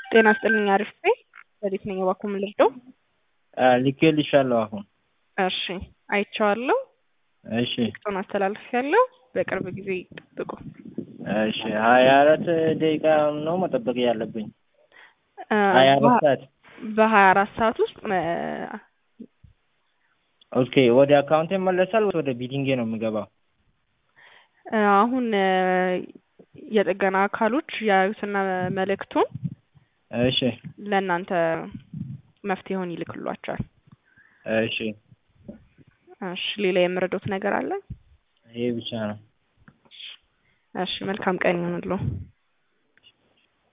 ጤና ይስጥልኝ አሪፍ ነኝ። ወዴት ነኝ እባክዎ ምን ልርዳው? ልኬልሻለሁ አሁን። እሺ አይቼዋለሁ። እሺ መልዕክቱን አስተላልፌያለሁ። በቅርብ ጊዜ ይጠብቁ። እሺ 24 ደቂቃ ነው መጠበቅ ያለብኝ? 24 ሰዓት? በ24 ሰዓት ውስጥ ኦኬ ወደ አካውንቴ ይመለሳል ወይስ ወደ ቢሊንጌ ነው የሚገባው? አሁን የጥገና አካሎች ያዩትና መልዕክቱን እሺ ለእናንተ መፍትሄውን ይልክሏቸዋል። እሺ እሺ ሌላ የምረዳዎት ነገር አለ? ይሄ ብቻ ነው። እሺ መልካም ቀን ይሁንልዎ።